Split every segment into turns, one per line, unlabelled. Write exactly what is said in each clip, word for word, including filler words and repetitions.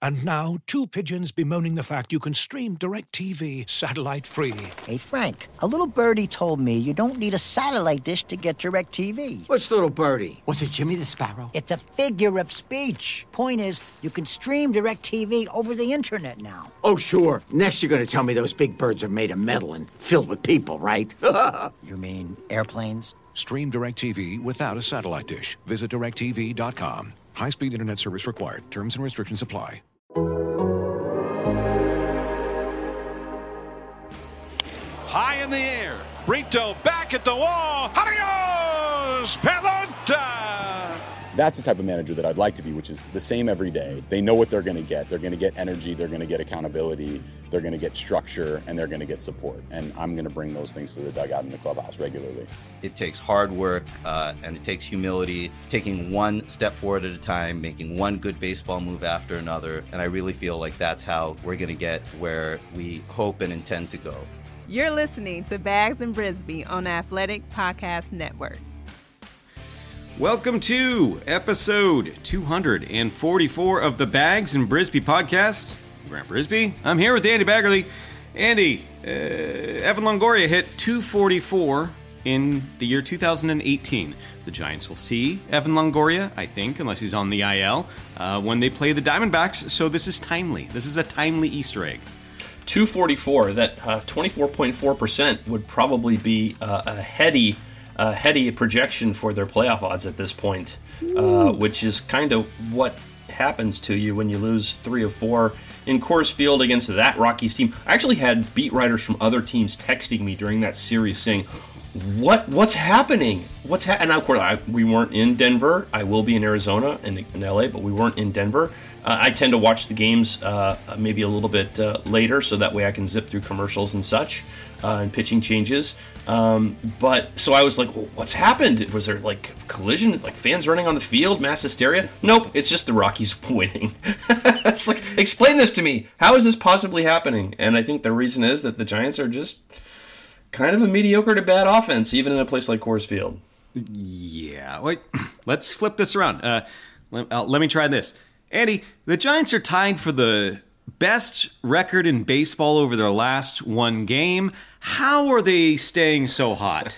And now, two pigeons bemoaning the fact you can stream DirecTV satellite-free.
Hey, Frank, a little birdie told me you don't need a satellite dish to get DirecTV.
What's little birdie? Was it Jimmy the Sparrow?
It's a figure of speech. Point is, you can stream DirecTV over the internet now.
Oh, sure. Next you're going to tell me those big birds are made of metal and filled with people, right?
You mean airplanes?
Stream DirecTV without a satellite dish. Visit direct T V dot com. High-speed internet service required. Terms and restrictions apply.
High in the air. Brito back at the wall. Adios, Pelota!
That's the type of manager that I'd like to be, which is the same every day. They know what they're going to get. They're going to get energy. They're going to get accountability. They're going to get structure, and they're going to get support. And I'm going to bring those things to the dugout in the clubhouse regularly.
It takes hard work, uh, and it takes humility, taking one step forward at a time, making one good baseball move after another. And I really feel like that's how we're going to get where we hope and intend to go.
You're listening to Bags and Brisbee on Athletic Podcast Network.
Welcome to episode two forty-four of the Bags and Brisbee podcast. I'm Grant Brisbee. I'm here with Andy Baggerly. Andy, uh, Evan Longoria hit two forty-four in the year two thousand eighteen. The Giants will see Evan Longoria, I think, unless he's on the I L, uh, when they play the Diamondbacks. So this is timely. This is a timely Easter egg.
two forty-four, that uh, twenty-four point four percent would probably be uh, a heady uh, heady projection for their playoff odds at this point, uh, which is kind of what happens to you when you lose three or four in Coors Field against that Rockies team. I actually had beat writers from other teams texting me during that series saying, What what's happening? What's ha-? And of course, I, we weren't in Denver. I will be in Arizona and in, in L A, but we weren't in Denver. Uh, I tend to watch the games uh, maybe a little bit uh, later, so that way I can zip through commercials and such uh, and pitching changes. Um, but so I was like, well, what's happened? Was there like collision, like fans running on the field, mass hysteria? Nope, it's just the Rockies winning. It's like, explain this to me. How is this possibly happening? And I think the reason is that the Giants are just kind of a mediocre to bad offense, even in a place like Coors Field.
Yeah, wait. Let's flip this around. Uh, let, uh, let me try this. Andy, the Giants are tied for the best record in baseball over their last one game. How are they staying so hot?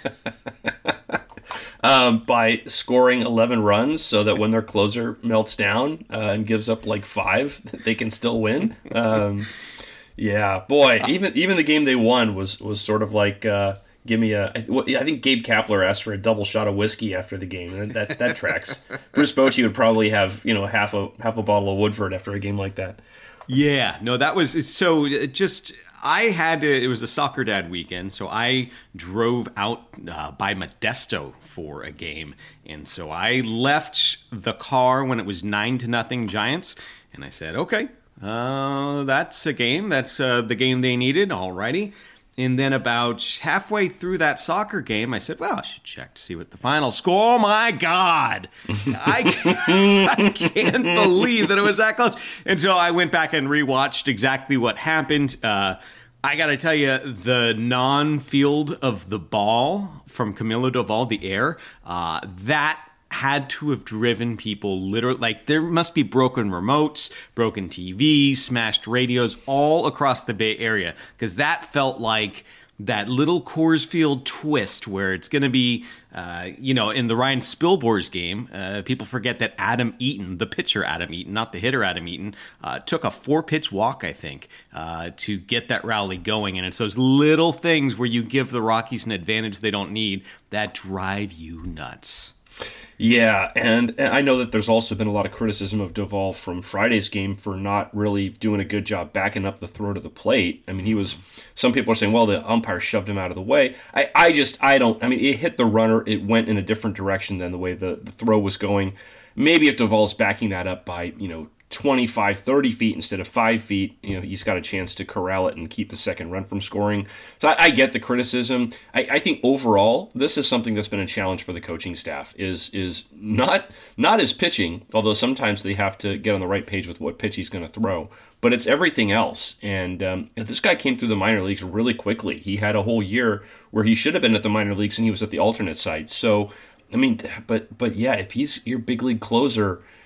um, by scoring eleven runs so that when their closer melts down uh, and gives up like five, they can still win. Um, yeah, boy, even even the game they won was, was sort of like... Uh, Give me a. I think Gabe Kapler asked for a double shot of whiskey after the game, and that that tracks. Bruce Bochy would probably have you know half a half a bottle of Woodford after a game like that.
Yeah, no, that was so. Just I had to, it was a soccer dad weekend, so I drove out uh, by Modesto for a game, and so I left the car when it was nine to nothing Giants, and I said, okay, uh, that's a game. That's uh, the game they needed. Alrighty. And then about halfway through that soccer game, I said, well, I should check to see what the final score. Oh, my God. I, can't, I can't believe that it was that close. And so I went back and rewatched exactly what happened. Uh, I got to tell you, the non-field of the ball from Camilo Doval, the air, uh, that had to have driven people literally, like there must be broken remotes, broken T Vs, smashed radios all across the Bay Area, because that felt like that little Coors Field twist where it's going to be, uh, you know, in the Ryan Spilborghs game, uh, people forget that Adam Eaton, the pitcher Adam Eaton, not the hitter Adam Eaton, uh, took a four-pitch walk, I think, uh, to get that rally going. And it's those little things where you give the Rockies an advantage they don't need that drive you nuts.
Yeah, and I know that there's also been a lot of criticism of Doval from Friday's game for not really doing a good job backing up the throw to the plate. I mean, he was, some people are saying, well, the umpire shoved him out of the way. I, I just, I don't, I mean, it hit the runner. It went in a different direction than the way the, the throw was going. Maybe if Doval's backing that up by, you know, twenty-five, thirty feet instead of five feet, you know, he's got a chance to corral it and keep the second run from scoring. So I, I get the criticism. I, I think overall, this is something that's been a challenge for the coaching staff, is is not not his pitching, although sometimes they have to get on the right page with what pitch he's going to throw, but it's everything else. And um, this guy came through the minor leagues really quickly. He had a whole year where he should have been at the minor leagues and he was at the alternate site. So, I mean, but but yeah, if he's your big league closer,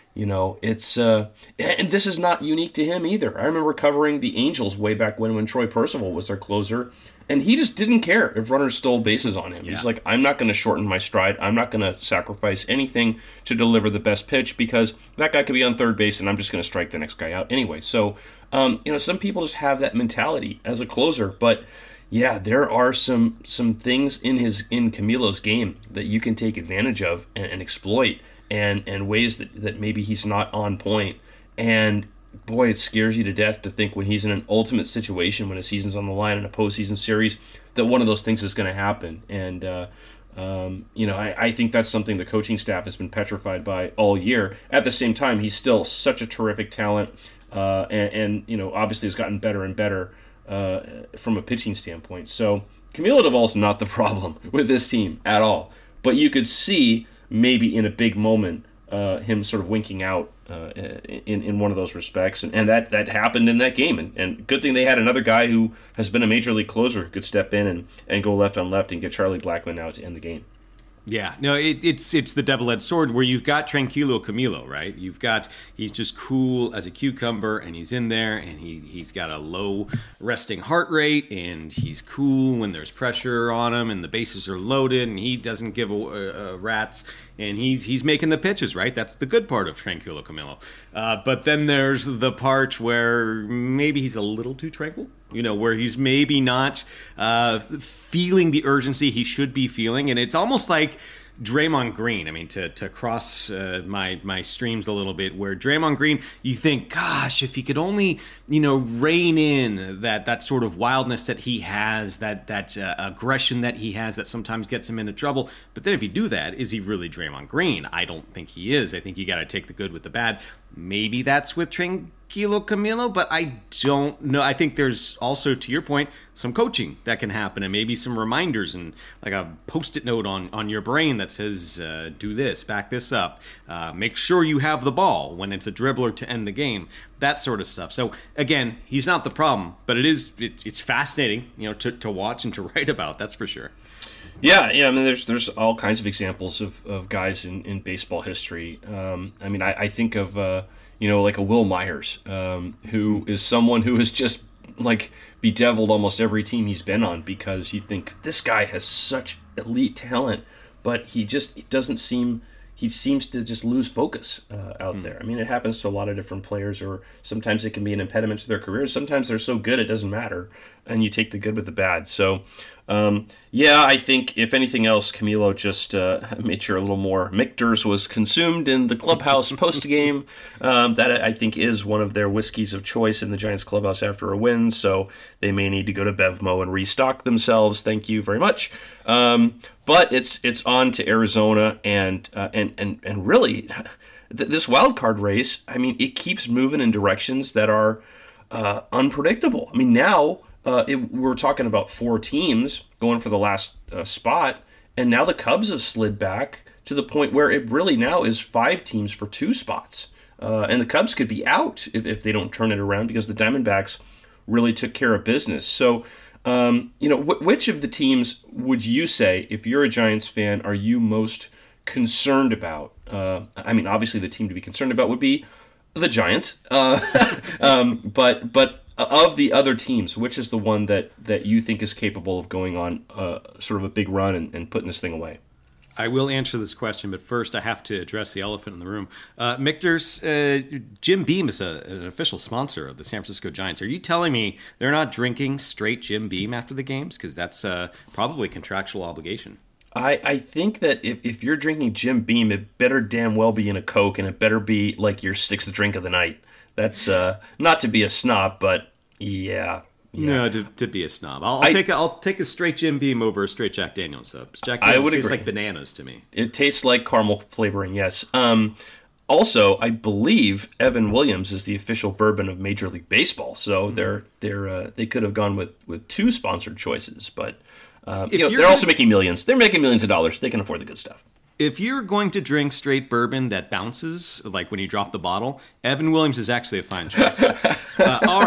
You know, it's uh, and this is not unique to him either. I remember covering the Angels way back when when Troy Percival was their closer, and he just didn't care if runners stole bases on him. Yeah. He's like, I'm not going to shorten my stride. I'm not going to sacrifice anything to deliver the best pitch because that guy could be on third base, and I'm just going to strike the next guy out anyway. So, um, you know, some people just have that mentality as a closer, but yeah, there are some some things in his in Camilo's game that you can take advantage of and, and exploit. And, and ways that, that maybe he's not on point. And, boy, it scares you to death to think when he's in an ultimate situation, when a season's on the line in a postseason series, that one of those things is going to happen. And, uh, um, you know, I, I think that's something the coaching staff has been petrified by all year. At the same time, he's still such a terrific talent uh, and, and, you know, obviously has gotten better and better uh, from a pitching standpoint. So Camilo Doval's not the problem with this team at all. But you could see maybe in a big moment, uh, him sort of winking out uh, in in one of those respects, and, and that, that happened in that game. And, and good thing they had another guy who has been a major league closer who could step in and, and go left on left and get Charlie Blackmon out to end the game.
Yeah, no, it, it's it's the double-edged sword where you've got Tranquilo Camilo, right? You've got, he's just cool as a cucumber, and he's in there, and he, he's got a low resting heart rate, and he's cool when there's pressure on him, and the bases are loaded, and he doesn't give a, a, a rat's, and he's he's making the pitches, right? That's the good part of Tranquilo Camilo. Uh, but then there's the part where maybe he's a little too tranquil. You know, where he's maybe not uh, feeling the urgency he should be feeling. And it's almost like Draymond Green. I mean, to to cross uh, my my streams a little bit, where Draymond Green, you think, gosh, if he could only, you know, rein in that that sort of wildness that he has, that that uh, aggression that he has that sometimes gets him into trouble. But then if you do that, is he really Draymond Green? I don't think he is. I think you got to take the good with the bad. Maybe that's with Tranquilo Camilo, but I don't know. I think there's also, to your point, some coaching that can happen, and maybe some reminders and like a post-it note on, on your brain that says, uh, do this, back this up, uh, make sure you have the ball when it's a dribbler to end the game, that sort of stuff. So again, he's not the problem, but it is it, it's fascinating, you know, to, to watch and to write about. That's for sure.
Yeah, yeah. I mean, there's there's all kinds of examples of, of guys in, in baseball history. Um, I mean, I, I think of uh, you know, like a Will Myers, um, who is someone who has just like bedeviled almost every team he's been on, because you think this guy has such elite talent, but he just it doesn't seem he seems to just lose focus uh, out mm. there. I mean, it happens to a lot of different players, or sometimes it can be an impediment to their careers. Sometimes they're so good it doesn't matter, and you take the good with the bad. So, um, yeah, I think if anything else, Camilo just uh, made sure a little more Michter's was consumed in the clubhouse post-game. Um, that, I think, is one of their whiskeys of choice in the Giants clubhouse after a win, so they may need to go to Bevmo and restock themselves. Thank you very much. Um, but it's it's on to Arizona, and uh, and and and really, th- this wild card race. I mean, it keeps moving in directions that are uh, unpredictable. I mean, now uh, it, we're talking about four teams going for the last uh, spot, and now the Cubs have slid back to the point where it really now is five teams for two spots, uh, and the Cubs could be out if, if they don't turn it around, because the Diamondbacks really took care of business. So. Um, you know, wh- which of the teams would you say, if you're a Giants fan, are you most concerned about? Uh, I mean, obviously the team to be concerned about would be the Giants. Uh, um, but but of the other teams, which is the one that, that you think is capable of going on uh, sort of a big run and, and putting this thing away?
I will answer this question, but first I have to address the elephant in the room. Uh, Michter's, uh, Jim Beam is a, an official sponsor of the San Francisco Giants. Are you telling me they're not drinking straight Jim Beam after the games? Because that's uh, probably a contractual obligation.
I, I think that if, if you're drinking Jim Beam, it better damn well be in a Coke, and it better be like your sixth drink of the night. That's uh, not to be a snob, but yeah. Yeah.
No, to, to be a snob, I'll, I'll I, take a, I'll take a straight Jim Beam over a straight Jack Daniels. Though Jack Daniels
I would
tastes
agree.
like bananas to me.
It tastes like caramel flavoring. Yes. Um, also, I believe Evan Williams is the official bourbon of Major League Baseball, so mm-hmm. they're they're uh, they could have gone with, with two sponsored choices, but um, you know, they're also making millions. They're making millions of dollars. They can afford the good stuff.
If you're going to drink straight bourbon that bounces, like when you drop the bottle, Evan Williams is actually a fine choice. uh, all right.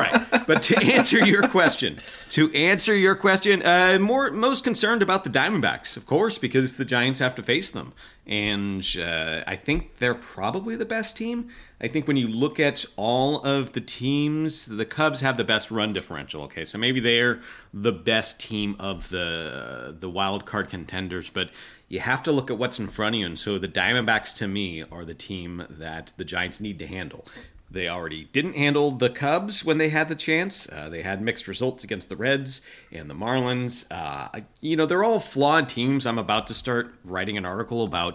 But to answer your question, to answer your question, uh, more most concerned about the Diamondbacks, of course, because the Giants have to face them. And uh, I think they're probably the best team. I think when you look at all of the teams, the Cubs have the best run differential. Okay, so maybe they're the best team of the the wild card contenders, but you have to look at what's in front of you. And so the Diamondbacks, to me, are the team that the Giants need to handle. They already didn't handle the Cubs when they had the chance. Uh, they had mixed results against the Reds and the Marlins. Uh, you know, they're all flawed teams. I'm about to start writing an article about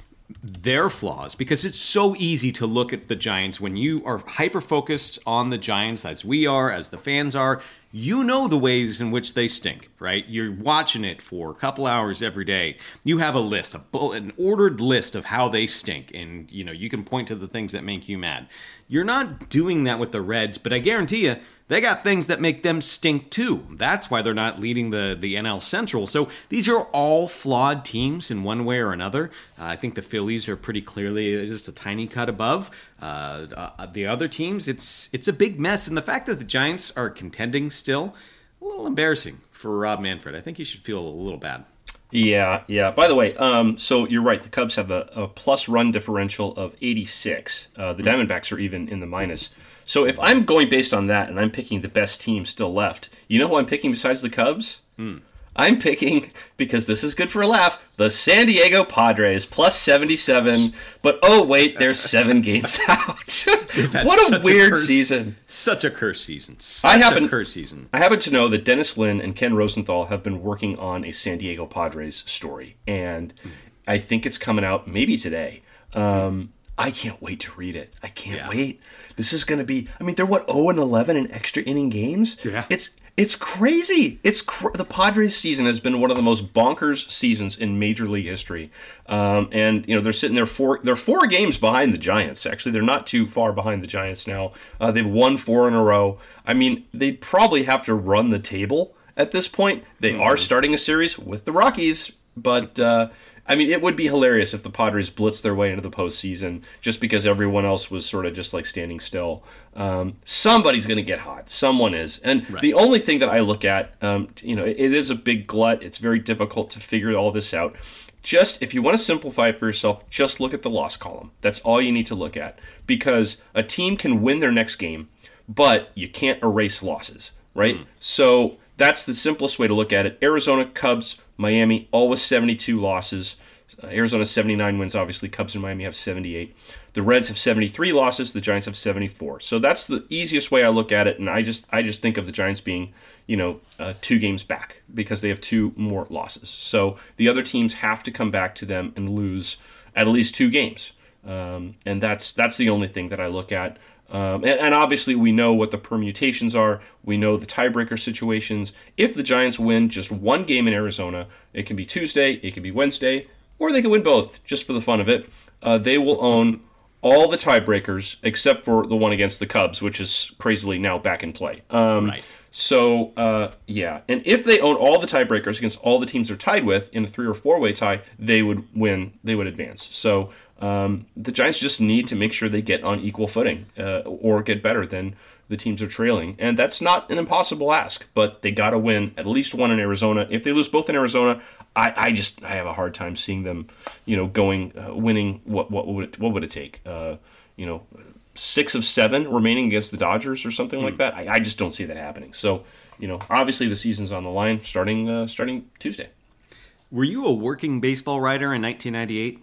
their flaws because it's so easy to look at the Giants when you are hyper-focused on the Giants, as we are, as the fans are. You know the ways in which they stink, right? You're watching it for a couple hours every day. You have a list, a bullet, an ordered list of how they stink, and you know you can point to the things that make you mad. You're not doing that with the Reds, but I guarantee you, they got things that make them stink too. That's why they're not leading the, the N L Central. So these are all flawed teams in one way or another. Uh, I think the Phillies are pretty clearly just a tiny cut above. Uh, uh, the other teams, it's it's a big mess. And the fact that the Giants are contending still, a little embarrassing for Rob Manfred. I think he should feel a little bad.
Yeah, yeah. By the way, um, so you're right. The Cubs have a, a plus run differential of eighty-six. Uh, the Diamondbacks are even in the minus. So if I'm going based on that and I'm picking the best team still left, you know who I'm picking besides the Cubs?
Hmm.
I'm picking, because this is good for a laugh, the San Diego Padres, plus seventy-seven. But oh, wait, they're seven games out. What a weird
a curse,
season.
Such a curse season. Such
I happen,
a curse season.
I happen to know that Dennis Lin and Ken Rosenthal have been working on a San Diego Padres story. And mm. I think it's coming out maybe today. Um, I can't wait to read it. I can't
yeah.
wait. This is going to be, I mean, they're what, oh and eleven in extra inning games?
Yeah.
It's It's crazy. It's cr- the Padres season has been one of the most bonkers seasons in Major League history. Um, and you know they're sitting there four. They're four games behind the Giants. Actually, they're not too far behind the Giants now. Uh, they've won four in a row. I mean, they'd probably have to run the table at this point. They mm-hmm. are starting a series with the Rockies, but uh, I mean, it would be hilarious if the Padres blitzed their way into the postseason just because everyone else was sort of just like standing still. Um, somebody's going to get hot. Someone is. And right. the only thing that I look at, um, you know, it, it is a big glut. It's very difficult to figure all this out. Just, if you want to simplify it for yourself, just look at the loss column. That's all you need to look at. Because a team can win their next game, but you can't erase losses, right? Mm. So that's the simplest way to look at it. Arizona, Cubs, Miami, all with seventy-two losses. Uh, Arizona seventy-nine wins, obviously. Cubs and Miami have seventy-eight. The Reds have seventy-three losses. The Giants have seventy-four. So that's the easiest way I look at it, and I just I just think of the Giants being, you know, uh, two games back because they have two more losses. So the other teams have to come back to them and lose at least two games, um, and that's that's the only thing that I look at. Um, and, and obviously we know what the permutations are. We know the tiebreaker situations. If the Giants win just one game in Arizona, it can be Tuesday, it can be Wednesday, or they can win both just for the fun of it. Uh, they will own all the tiebreakers except for the one against the Cubs, which is crazily now back in play. Um,
right.
So, uh, yeah. And if they own all the tiebreakers against all the teams they're tied with in a three- or four-way tie, they would win. They would advance. So um, the Giants just need to make sure they get on equal footing uh, or get better than the teams are trailing. And that's not an impossible ask, but they got to win at least one in Arizona. If they lose both in Arizona, I, I just I have a hard time seeing them, you know, going uh, winning. What what would it, what would it take? Uh, you know, six of seven remaining against the Dodgers or something mm. like that. I, I just don't see that happening. So, you know, obviously the season's on the line starting uh, starting Tuesday.
Were you a working baseball writer in nineteen ninety-eight?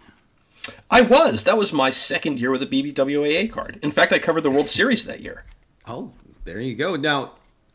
I was. That was my second year with a B B W A A card. In fact, I covered the World Series that year.
Oh, there you go. Now,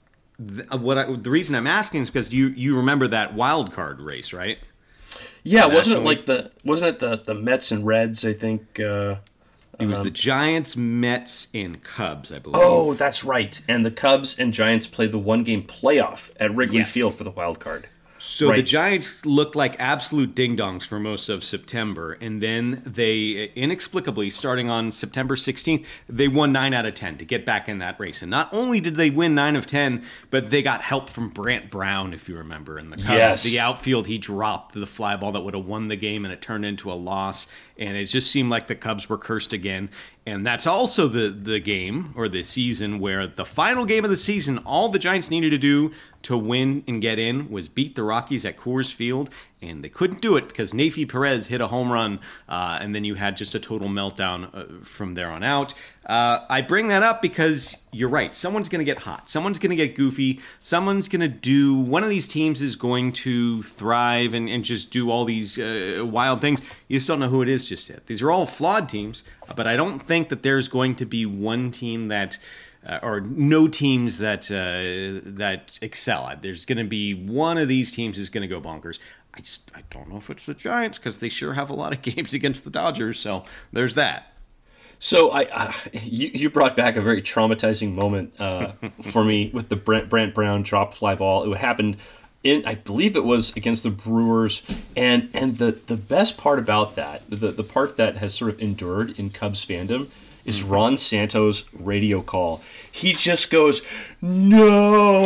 th- what I, the reason I'm asking is because you, you remember that wild card race, right?
Yeah, wasn't it like the wasn't it the, the Mets and Reds? I think uh,
it was um, the Giants, Mets, and Cubs. I believe.
Oh, that's right. And the Cubs and Giants played the one game playoff at Wrigley
yes.
Field for the wild card.
So
right.
the Giants looked like absolute ding-dongs for most of September, and then they inexplicably, starting on September sixteenth, they won nine out of ten to get back in that race. And not only did they win nine of ten, but they got help from Brant Brown, if you remember, in the Cubs.
Yes.
The outfield, he dropped the fly ball that would have won the game, and it turned into a loss. And it just seemed like the Cubs were cursed again. And that's also the, the game or the season where the final game of the season, all the Giants needed to do to win and get in was beat the Rockies at Coors Field. And they couldn't do it because Neifi Perez hit a home run. Uh, and then you had just a total meltdown uh, from there on out. Uh, I bring that up because you're right. Someone's going to get hot. Someone's going to get goofy. Someone's going to do, one of these teams is going to thrive and, and just do all these uh, wild things. You just don't know who it is just yet. These are all flawed teams, but I don't think that there's going to be one team that, uh, or no teams that uh, that excel. There's going to be one of these teams is going to go bonkers. I just I don't know if it's the Giants because they sure have a lot of games against the Dodgers. So there's that.
So I, uh, you, you brought back a very traumatizing moment uh, for me with the Brent, Brent Brown drop fly ball. It happened in, I believe it was against the Brewers, and and the, the best part about that, the the part that has sort of endured in Cubs fandom, is Ron Santos' radio call. He just goes, no,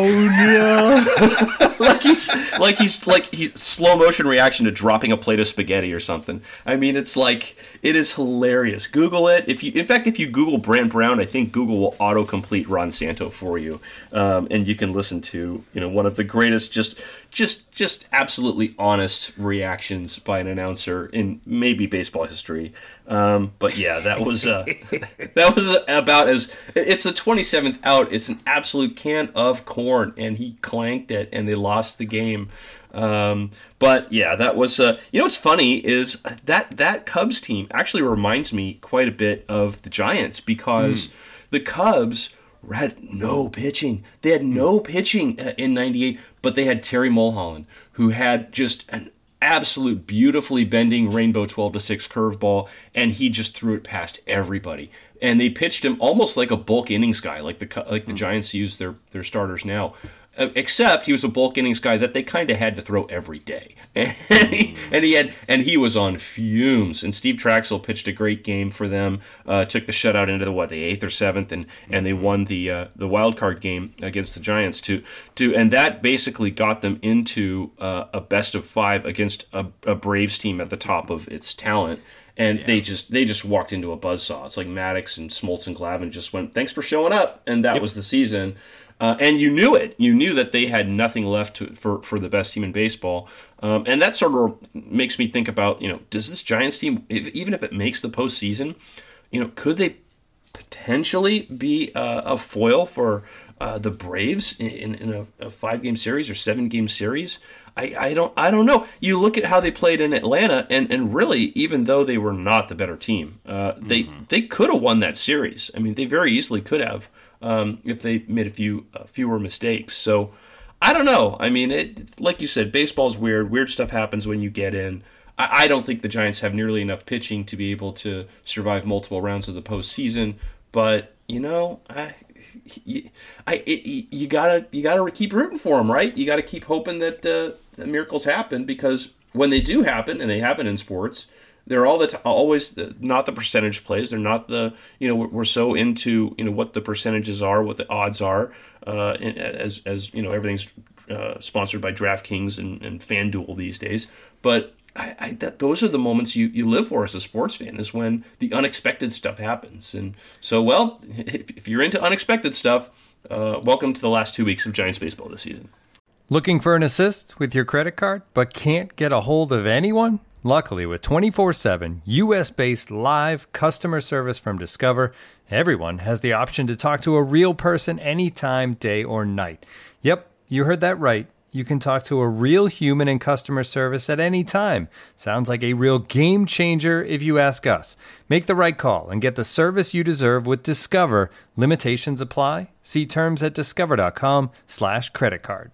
no, like he's like he's like he's slow motion reaction to dropping a plate of spaghetti or something. I mean, it's like it is hilarious. Google it. If you, in fact, if you Google Brant Brown, I think Google will autocomplete Ron Santo for you, um, and you can listen to you know one of the greatest, just just just absolutely honest reactions by an announcer in maybe baseball history. Um, but yeah, that was uh, that was about as it's the twenty-seventh out. It's an absolute can of corn, and he clanked it, and they lost the game. Um, but yeah, that was uh, you know what's funny is that that Cubs team actually reminds me quite a bit of the Giants because mm. the Cubs had no pitching. They had no pitching in ninety-eight, but they had Terry Mulholland, who had just an absolute beautifully bending rainbow twelve to six curveball, and he just threw it past everybody. And they pitched him almost like a bulk innings guy, like the like the Giants use their their starters now. Uh, except he was a bulk innings guy that they kind of had to throw every day, and he, and he had and he was on fumes. And Steve Traxel pitched a great game for them. Uh, took the shutout into the what the eighth or seventh, and, and they won the uh, the wild card game against the Giants to to and that basically got them into uh, a best of five against a, a Braves team at the top of its talent. And yeah. they just they just walked into a buzzsaw. It's like Maddox and Smoltz and Glavine just went, thanks for showing up, and that yep. was the season. Uh, and you knew it. You knew that they had nothing left to, for, for the best team in baseball. Um, and that sort of makes me think about, you know, does this Giants team, if, even if it makes the postseason, you know, could they potentially be uh, a foil for uh, the Braves in, in a, a five-game series or seven-game series? I, I don't I don't know. You look at how they played in Atlanta, and, and really, even though they were not the better team, uh, they mm-hmm. they could have won that series. I mean, they very easily could have um, if they made a few uh, fewer mistakes. So I don't know. I mean, it like you said, baseball's weird. Weird stuff happens when you get in. I, I don't think the Giants have nearly enough pitching to be able to survive multiple rounds of the postseason. But you know, I. You, I, it, you gotta you gotta keep rooting for them, right? You gotta keep hoping that, uh, that miracles happen, because when they do happen, and they happen in sports, they're all the t- always the, not the percentage plays. They're not the you know we're so into you know what the percentages are, what the odds are, uh, as as you know everything's uh, sponsored by DraftKings and, and FanDuel these days, but. I, I, that those are the moments you, you live for as a sports fan, is when the unexpected stuff happens. And so, well, if, if you're into unexpected stuff, uh, welcome to the last two weeks of Giants baseball this season.
Looking for an assist with your credit card, but can't get a hold of anyone? Luckily, with twenty-four seven U S-based live customer service from Discover, everyone has the option to talk to a real person anytime, day or night. Yep, you heard that right. You can talk to a real human in customer service at any time. Sounds like a real game changer if you ask us. Make the right call and get the service you deserve with Discover. Limitations apply. See terms at discover.com slash credit card.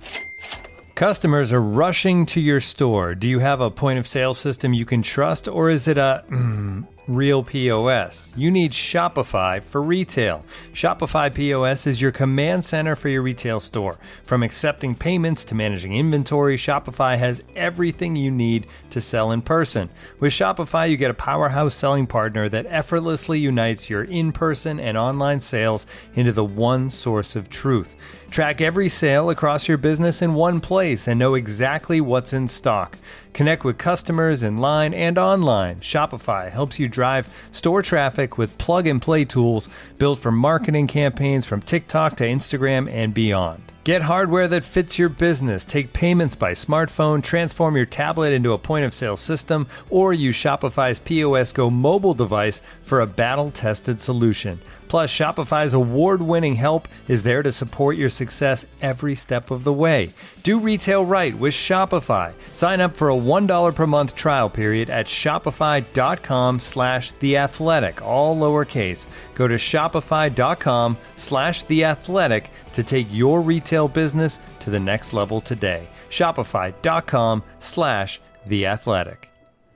Customers are rushing to your store. Do you have a point of sale system you can trust, or is it a mm, real P O S? You need Shopify for retail. Shopify P O S is your command center for your retail store. From accepting payments to managing inventory, Shopify has everything you need to sell in person. With Shopify, you get a powerhouse selling partner that effortlessly unites your in-person and online sales into the one source of truth. Track every sale across your business in one place and know exactly what's in stock. Connect with customers in line and online. Shopify helps you drive store traffic with plug-and-play tools built for marketing campaigns from TikTok to Instagram and beyond. Get hardware that fits your business. Take payments by smartphone, transform your tablet into a point-of-sale system, or use Shopify's P O S Go mobile device for a battle-tested solution. Plus, Shopify's award-winning help is there to support your success every step of the way. Do retail right with Shopify. Sign up for a one dollar per month trial period at shopify.com slash theathletic, all lowercase. Go to shopify.com slash theathletic to take your retail business to the next level today. Shopify.com slash theathletic.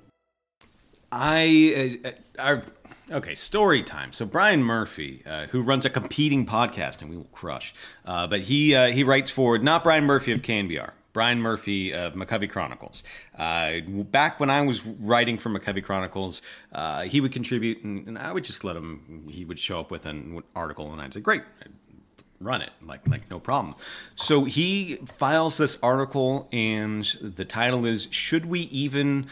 I... Uh, our, Okay, story time. So Brian Murphy, uh, who runs a competing podcast, and we will crush, uh, but he uh, he writes for, not Brian Murphy of K N B R, Brian Murphy of McCovey Chronicles. Uh, back when I was writing for McCovey Chronicles, uh, he would contribute, and, and I would just let him, he would show up with an article, and I'd say, great, run it, like like no problem. So he files this article, and the title is, Should We Even,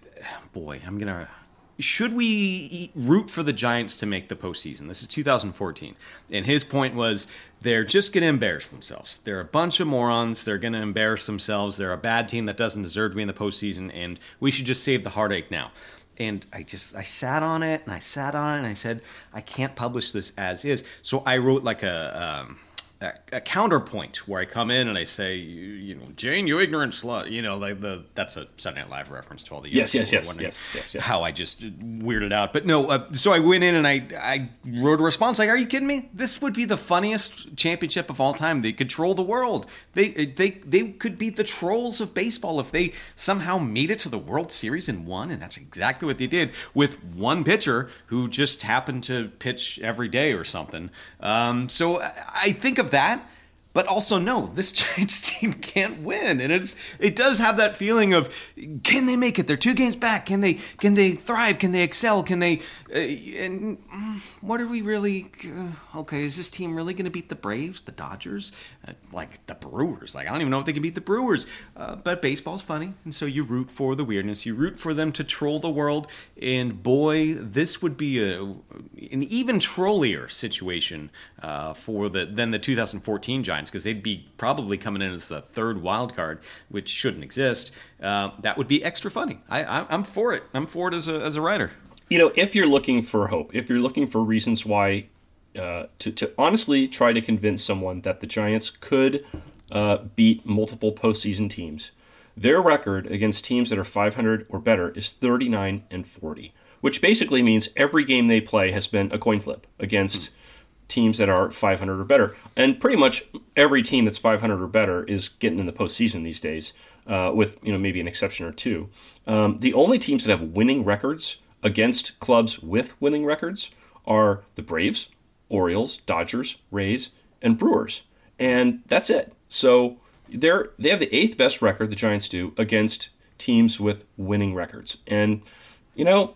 boy, I'm going to... Should we root for the Giants to make the postseason? This is two thousand fourteen. And his point was, they're just going to embarrass themselves. They're a bunch of morons. They're going to embarrass themselves. They're a bad team that doesn't deserve to be in the postseason, and we should just save the heartache now. And I just, I sat on it, and I sat on it, and I said, I can't publish this as is. So I wrote like a... Um, A, a counterpoint where I come in and I say, you, you know, Jane, you ignorant slut. You know, like the that's a Saturday Night Live reference to all the
yes, yes, yes,
wondering
yes, yes, yes.
how I just weirded out. But no, uh, so I went in and I I wrote a response like, "Are you kidding me? This would be the funniest championship of all time. They control the world. They they they could be the trolls of baseball if they somehow made it to the World Series and won." And that's exactly what they did with one pitcher who just happened to pitch every day or something. Um, so I think of that, but also no, this Giants team can't win, and it's it does have that feeling of, can they make it? They're two games back. Can they can they thrive? Can they excel? Can they? Uh, and what are we really? Uh, okay, is this team really going to beat the Braves, the Dodgers, uh, like the Brewers? Like I don't even know if they can beat the Brewers. Uh, but baseball's funny, and so you root for the weirdness. You root for them to troll the world, and boy, this would be a an even trollier situation uh, for the than the two thousand fourteen Giants, because they'd be probably coming in as the third wild card, which shouldn't exist. Uh, that would be extra funny. I, I, I'm for it. I'm for it as a as a writer.
You know, if you're looking for hope, if you're looking for reasons why uh, to to honestly try to convince someone that the Giants could uh, beat multiple postseason teams, their record against teams that are five hundred or better is thirty-nine and forty, which basically means every game they play has been a coin flip against. Mm. Teams that are five hundred or better. And pretty much every team that's five hundred or better is getting in the postseason these days, uh, with you know maybe an exception or two. Um, the only teams that have winning records against clubs with winning records are the Braves, Orioles, Dodgers, Rays, and Brewers. And that's it. So they're they have the eighth best record, the Giants do, against teams with winning records. And, you know...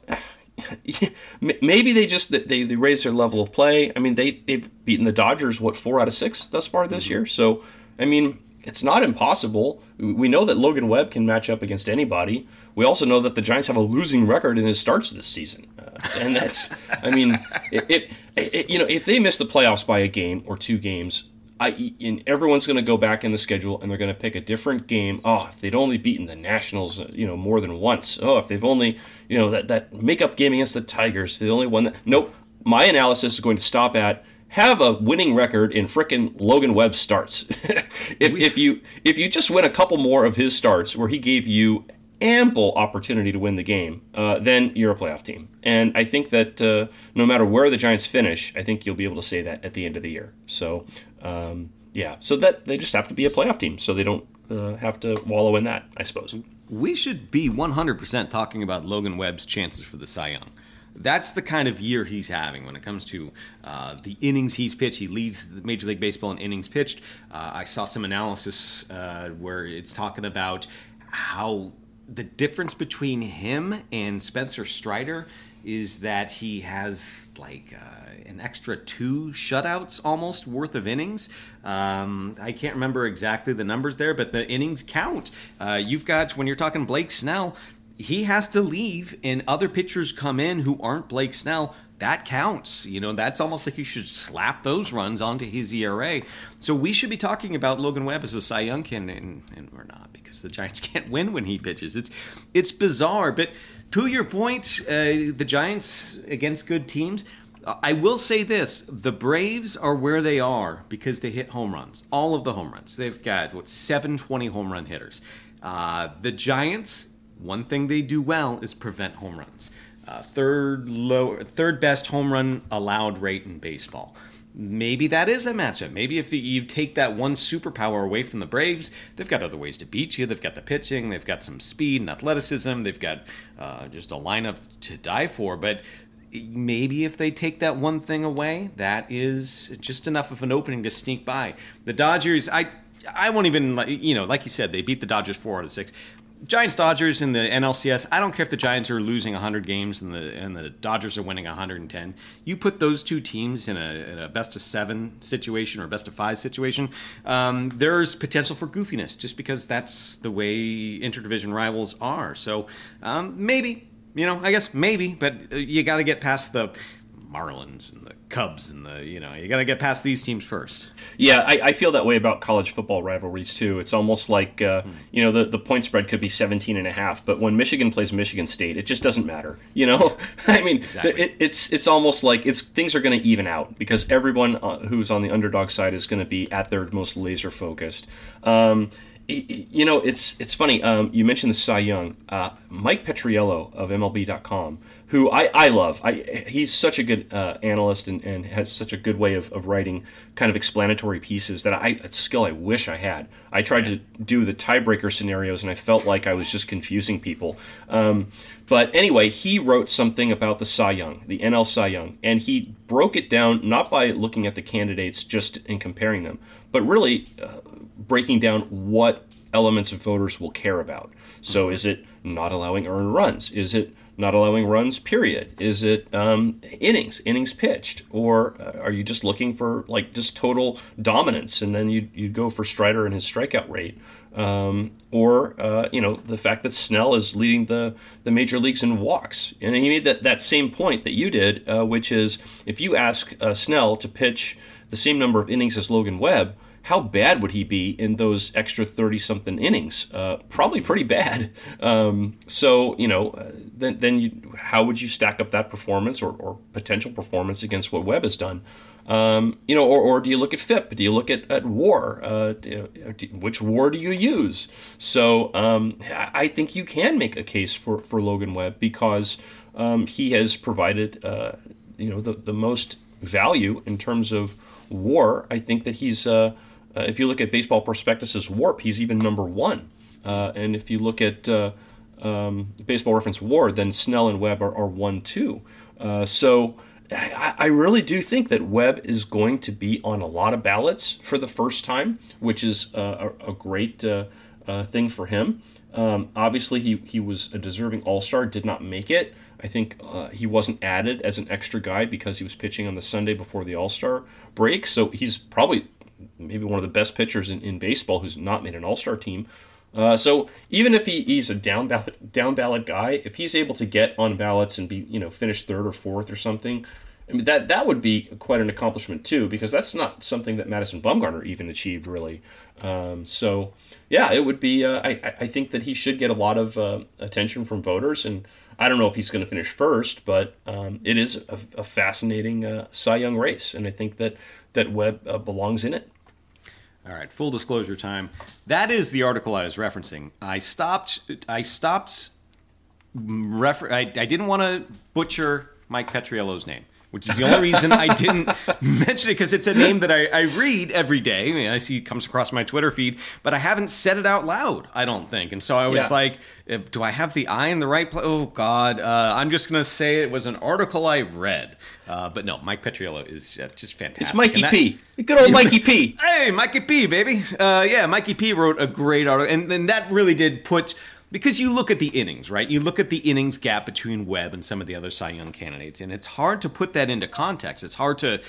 maybe they just they, they raise their level of play. I mean, they, they've beaten the Dodgers, what, four out of six thus far this mm-hmm. year? So, I mean, it's not impossible. We know that Logan Webb can match up against anybody. We also know that the Giants have a losing record in his starts this season. Uh, and that's, I mean, it, it, it, you know, if they miss the playoffs by a game or two games, I, and everyone's going to go back in the schedule and they're going to pick a different game. Oh, if they'd only beaten the Nationals, you know, more than once. Oh, if they've only, you know, that, that makeup game against the Tigers, the only one that... Nope. My analysis is going to stop at have a winning record in frickin' Logan Webb starts. if, if you if you just win a couple more of his starts where he gave you ample opportunity to win the game, uh, then you're a playoff team. And I think that uh, no matter where the Giants finish, I think you'll be able to say that at the end of the year. So, um, yeah, so that they just have to be a playoff team, so they don't uh, have to wallow in that, I suppose.
We should be one hundred percent talking about Logan Webb's chances for the Cy Young. That's the kind of year he's having when it comes to uh, the innings he's pitched. He leads the Major League Baseball in innings pitched. Uh, I saw some analysis uh, where it's talking about how the difference between him and Spencer Strider is that he has like uh, an extra two shutouts almost worth of innings. Um, I can't remember exactly the numbers there, but the innings count. Uh, you've got, when you're talking Blake Snell, he has to leave and other pitchers come in who aren't Blake Snell. That counts. You know, that's almost like you should slap those runs onto his E R A. So we should be talking about Logan Webb as a Cy Young candidate, and, and we're not, because the Giants can't win when he pitches. It's it's bizarre. But to your point, uh, the Giants against good teams, I will say this. The Braves are where they are because they hit home runs. All of the home runs. They've got, what, seven twenty home run hitters. Uh, the Giants, one thing they do well is prevent home runs. Uh, third low, third best home run allowed rate in baseball. Maybe that is a matchup. Maybe if you take that one superpower away from the Braves, they've got other ways to beat you. They've got the pitching. They've got some speed and athleticism. They've got uh, just a lineup to die for. But maybe if they take that one thing away, that is just enough of an opening to sneak by. The Dodgers, I, I won't even, you know, like you said, they beat the Dodgers four out of six. Giants Dodgers in the N L C S, I don't care if the Giants are losing one hundred games and the and the Dodgers are winning one hundred ten. You put those two teams in a, in a best of seven situation or best of five situation, um, there's potential for goofiness just because that's the way interdivision rivals are. So um, maybe, you know, I guess maybe, but you got to get past the Marlins and the Cubs and the, you know, you got to get past these teams first.
Yeah, I, I feel that way about college football rivalries too. It's almost like, uh, hmm. you know, the, the point spread could be seventeen and a half, but when Michigan plays Michigan State, it just doesn't matter. You know, I mean, exactly. it, it's it's almost like it's things are going to even out because everyone uh, who's on the underdog side is going to be at their most laser focused. Um, you know, it's it's funny. Um, you mentioned the Cy Young. Uh, Mike Petriello of M L B dot com, who I, I love. I, he's such a good uh, analyst and, and has such a good way of, of writing kind of explanatory pieces that I, a skill I wish I had. I tried to do the tiebreaker scenarios and I felt like I was just confusing people. Um, but anyway, he wrote something about the Cy Young, the N L Cy Young, and he broke it down not by looking at the candidates just and comparing them, but really uh, breaking down what elements of voters will care about. So is it not allowing earned runs? Is it not allowing runs, period? Is it um, innings, innings pitched? Or uh, are you just looking for like just total dominance and then you you go for Strider and his strikeout rate? Um, or, uh, you know, the fact that Snell is leading the, the major leagues in walks. And he made that, that same point that you did, uh, which is if you ask uh, Snell to pitch the same number of innings as Logan Webb, how bad would he be in those extra thirty-something innings? Uh, probably pretty bad. Um, so, you know, uh, then then you, how would you stack up that performance or, or potential performance against what Webb has done? Um, you know, or, or do you look at F I P? Do you look at, at WAR? Uh, do, do, which WAR do you use? So um, I think you can make a case for, for Logan Webb because um, he has provided, uh, you know, the, the most value in terms of WAR. I think that he's... Uh, Uh, if you look at Baseball Prospectus's WARP, he's even number one. Uh, and if you look at uh, um, Baseball Reference WAR, then Snell and Webb are, are one, two. Uh, so I, I really do think that Webb is going to be on a lot of ballots for the first time, which is uh, a, a great uh, uh, thing for him. Um, obviously, he, he was a deserving All-Star, did not make it. I think uh, he wasn't added as an extra guy because he was pitching on the Sunday before the All-Star break. So he's probably maybe one of the best pitchers in, in baseball who's not made an all-star team. Uh, so even if he, he's a down ballot, down ballot guy, if he's able to get on ballots and be, you know, finish third or fourth or something, I mean, that, that would be quite an accomplishment too, because that's not something that Madison Bumgarner even achieved really. Um, so yeah, it would be, uh, I, I think that he should get a lot of uh, attention from voters, and I don't know if he's going to finish first, but um, it is a, a fascinating uh, Cy Young race, and I think that that Webb uh, belongs in it.
All right, full disclosure time. That is the article I was referencing. I stopped. I stopped. Refer- I, I didn't want to butcher Mike Petriello's name, which is the only reason I didn't mention it, because it's a name that I, I read every day. I mean, I see it comes across my Twitter feed, but I haven't said it out loud, I don't think. And so I was yeah. like, do I have the I in the right place? Oh, God. Uh, I'm just going to say it was an article I read. Uh, but no, Mike Petriello is uh, just fantastic.
It's Mikey
that,
P. Good old Mikey P.
Hey, Mikey P, baby. Uh, yeah, Mikey P wrote a great article. And, and that really did put Because you look at the innings, right? You look at the innings gap between Webb and some of the other Cy Young candidates, and it's hard to put that into context. It's hard to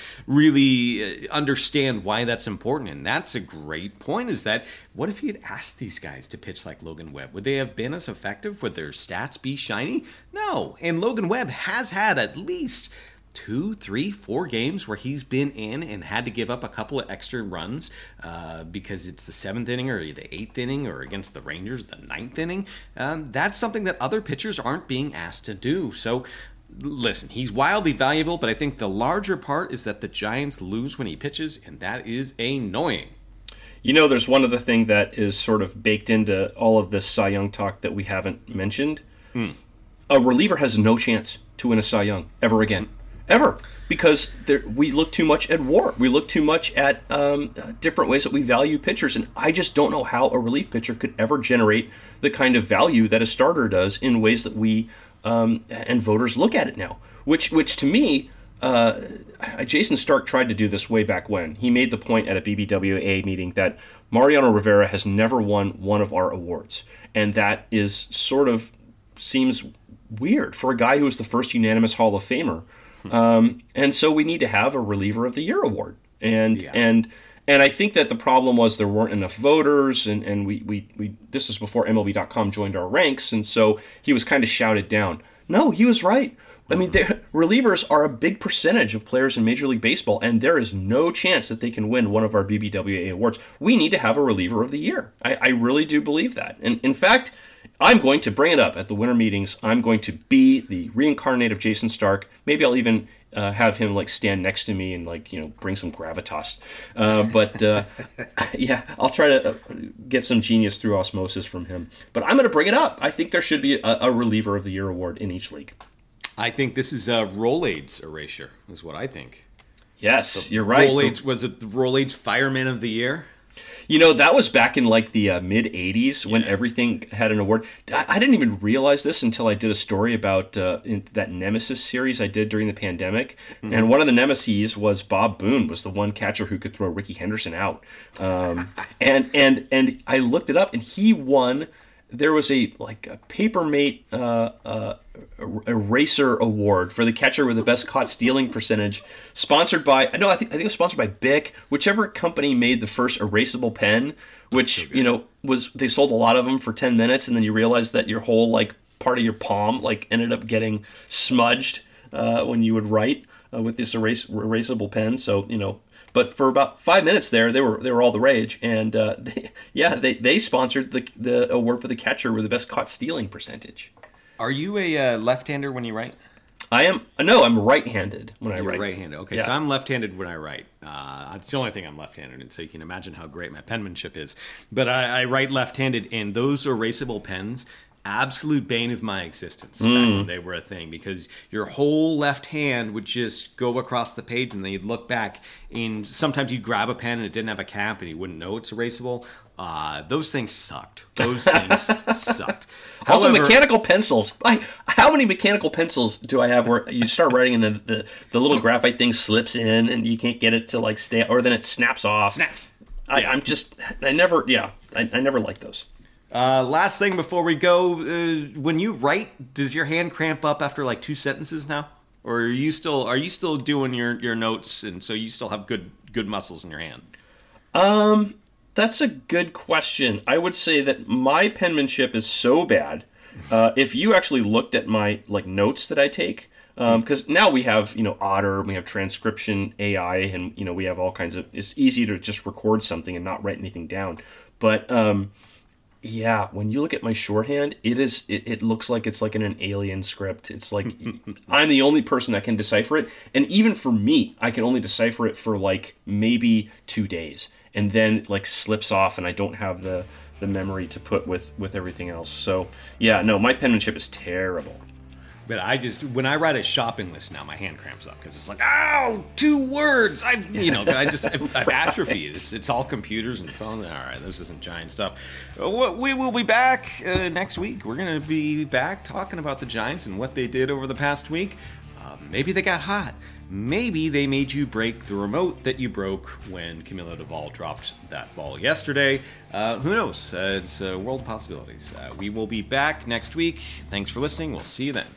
really understand why that's important, and that's a great point, is that what if he had asked these guys to pitch like Logan Webb? Would they have been as effective? Would their stats be shiny? No, and Logan Webb has had at least two, three, four games where he's been in and had to give up a couple of extra runs uh, because it's the seventh inning or the eighth inning, or against the Rangers, the ninth inning. Um, that's something that other pitchers aren't being asked to do. So listen, he's wildly valuable, but I think the larger part is that the Giants lose when he pitches, and that is annoying.
You know, there's one other thing that is sort of baked into all of this Cy Young talk that we haven't mentioned. Hmm. A reliever has no chance to win a Cy Young ever again. Ever. Because there, we look too much at WAR. We look too much at um, different ways that we value pitchers. And I just don't know how a relief pitcher could ever generate the kind of value that a starter does in ways that we um, and voters look at it now. Which, which to me, uh, Jason Stark tried to do this way back when. He made the point at a B B W A meeting that Mariano Rivera has never won one of our awards. And that is sort of seems weird for a guy who was the first unanimous Hall of Famer. Um, and so we need to have a Reliever of the Year award. And yeah. and and I think that the problem was there weren't enough voters, and, and we, we, we this was before M L B dot com joined our ranks, and so he was kind of shouted down. No, he was right. I mean, relievers are a big percentage of players in Major League Baseball, and there is no chance that they can win one of our B B W A awards. We need to have a Reliever of the Year. I, I really do believe that. And in fact, I'm going to bring it up at the winter meetings. I'm going to be the reincarnate of Jason Stark. Maybe I'll even uh, have him like stand next to me and like, you know, bring some gravitas. Uh, but uh, yeah, I'll try to get some genius through osmosis from him. But I'm going to bring it up. I think there should be a, a Reliever of the Year award in each league.
I think this is a Rolaids erasure, is what I think.
Yes,
so
you're right.
Rolaids, was it the Rolaids Fireman of the Year?
You know, that was back in like the uh, mid eighties when yeah. everything had an award. I, I didn't even realize this until I did a story about uh, in that Nemesis series I did during the pandemic. Mm-hmm. And one of the Nemesis was Bob Boone, was the one catcher who could throw Ricky Henderson out. Um, and and and I looked it up, and he won. There was a like a Papermate uh, uh, Eraser Award for the catcher with the best caught stealing percentage, sponsored by no, I think I think it was sponsored by Bic, whichever company made the first erasable pen, which so you know was they sold a lot of them for ten minutes, and then you realize that your whole like part of your palm like ended up getting smudged uh, when you would write uh, with this erase, erasable pen. So you know. But for about five minutes there, they were they were all the rage, and uh, they, yeah, they, they sponsored the the award for the catcher with the best caught stealing percentage.
Are you a uh, left-hander when you write?
I am. No, I'm right-handed when
You're
I write.
Right-handed. Okay,
yeah.
So I'm left-handed when I write. Uh, it's the only thing I'm left-handed in, so you can imagine how great my penmanship is. But I, I write left-handed, and those erasable pens. Absolute bane of my existence mm. back when they were a thing, because your whole left hand would just go across the page, and then you'd look back, and sometimes you'd grab a pen and it didn't have a cap and you wouldn't know it's erasable. Uh, those things sucked. Those things sucked.
Also,
However,
mechanical pencils. I, how many mechanical pencils do I have where you start writing and then the, the little graphite thing slips in and you can't get it to like stay, or then it snaps off.
Snaps.
I, yeah. I'm just, I never, yeah, I, I never liked those.
Uh, last thing before we go, uh, when you write, does your hand cramp up after like two sentences now, or are you still are you still doing your, your notes, and so you still have good good muscles in your hand? Um,
that's a good question. I would say that my penmanship is so bad. Uh, if you actually looked at my like notes that I take, because um, now we have you know Otter, we have transcription A I, and you know we have all kinds of. It's easy to just record something and not write anything down, but. Um, Yeah, when you look at my shorthand, it is it, it looks like it's like in an alien script. It's like I'm the only person that can decipher it, and even for me, I can only decipher it for like maybe two days, and then it like slips off, and I don't have the, the memory to put with, with everything else. So yeah, no, my penmanship is terrible.
But I just, when I write a shopping list now, my hand cramps up because it's like, ow, two words. I, you know, I just, I've, I've atrophied. It's, it's all computers and phones. All right, this isn't giant stuff. We will be back uh, next week. We're going to be back talking about the Giants and what they did over the past week. Uh, maybe they got hot. Maybe they made you break the remote that you broke when Camilo Duvall dropped that ball yesterday. Uh, who knows? Uh, it's a world of possibilities. Uh, we will be back next week. Thanks for listening. We'll see you then.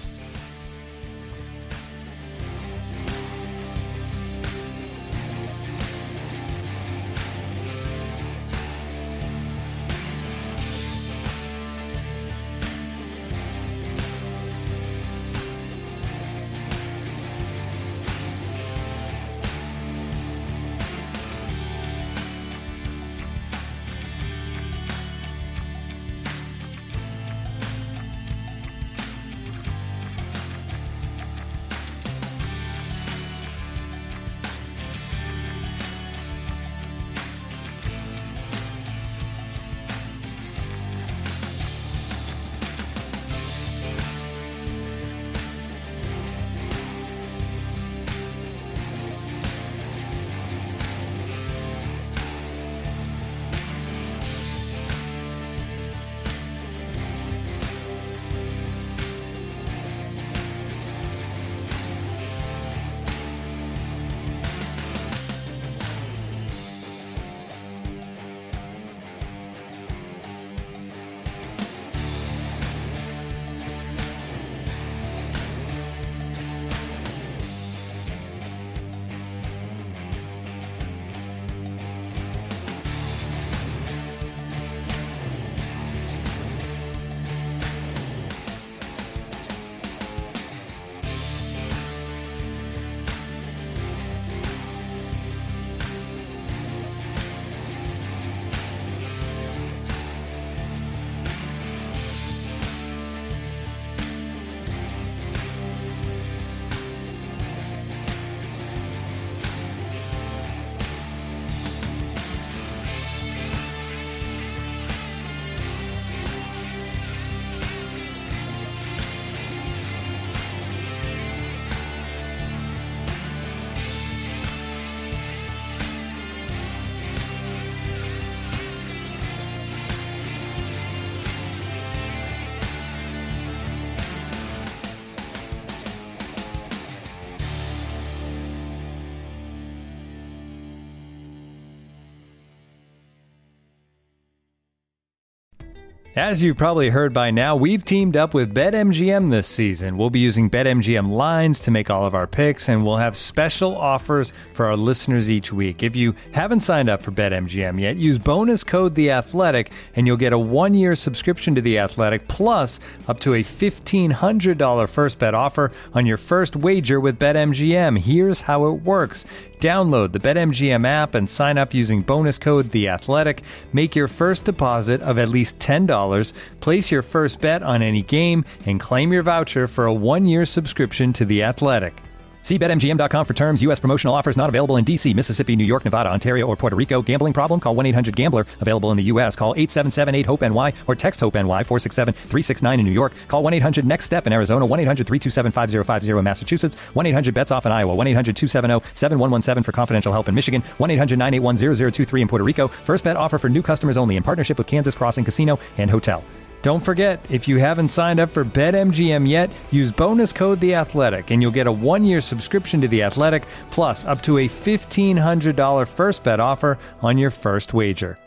As you've probably heard by now, we've teamed up with BetMGM this season. We'll be using BetMGM lines to make all of our picks, and we'll have special offers for our listeners each week. If you haven't signed up for BetMGM yet, use bonus code The Athletic, and you'll get a one-year subscription to The Athletic, plus up to a fifteen hundred dollars first bet offer on your first wager with BetMGM. Here's how it works. Download the BetMGM app and sign up using bonus code The Athletic. Make your first deposit of at least ten dollars, place your first bet on any game, and claim your voucher for a one-year subscription to The Athletic. See Bet M G M dot com for terms. U S promotional offers not available in D C, Mississippi, New York, Nevada, Ontario, or Puerto Rico. Gambling problem? Call one eight hundred gambler. Available in the U S. Call eight seven seven eight hope N Y or text HOPE-NY four six seven three six nine in New York. Call one eight hundred next step in Arizona. one eight hundred three two seven five zero five zero in Massachusetts. one eight hundred bets off in Iowa. one eight hundred two seven zero seven one one seven for confidential help in Michigan. one eight hundred nine eight one zero zero two three in Puerto Rico. First bet offer for new customers only in partnership with Kansas Crossing Casino and Hotel. Don't forget, if you haven't signed up for BetMGM yet, use bonus code The Athletic, and you'll get a one-year subscription to The Athletic, plus up to a fifteen hundred dollars first bet offer on your first wager.